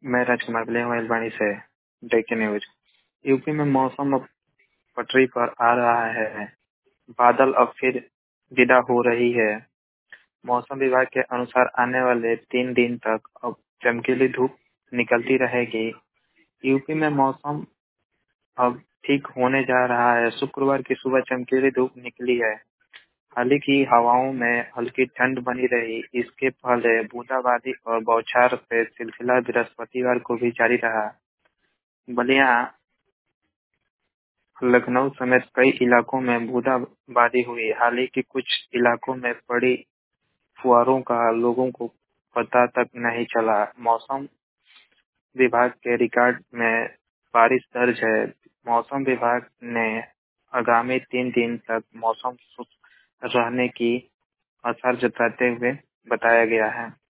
मैं राजकुमार बलिया से breaking news. UP में मौसम अब पटरी पर आ रहा है। बादल अब फिर विदा हो रही है। मौसम विभाग के अनुसार आने वाले 3 दिन तक अब चमकीली धूप निकलती रहेगी। यूपी में मौसम अब ठीक होने जा रहा है। शुक्रवार की सुबह चमकीली धूप निकली है। हालांकि हवाओं में हल्की ठंड बनी रही। इसके पहले बूंदाबांदी और बौछार से सिलसिला बृहस्पतिवार को भी जारी रहा। बलिया, लखनऊ समेत कई इलाकों में बूंदाबांदी हुई। हालांकि कुछ इलाकों में पड़ी फुहारों का लोगों को पता तक नहीं चला। मौसम विभाग के रिकॉर्ड में बारिश दर्ज है। मौसम विभाग ने आगामी 3 दिन तक मौसम शुष्क रहने की आसार जताते हुए बताया गया है।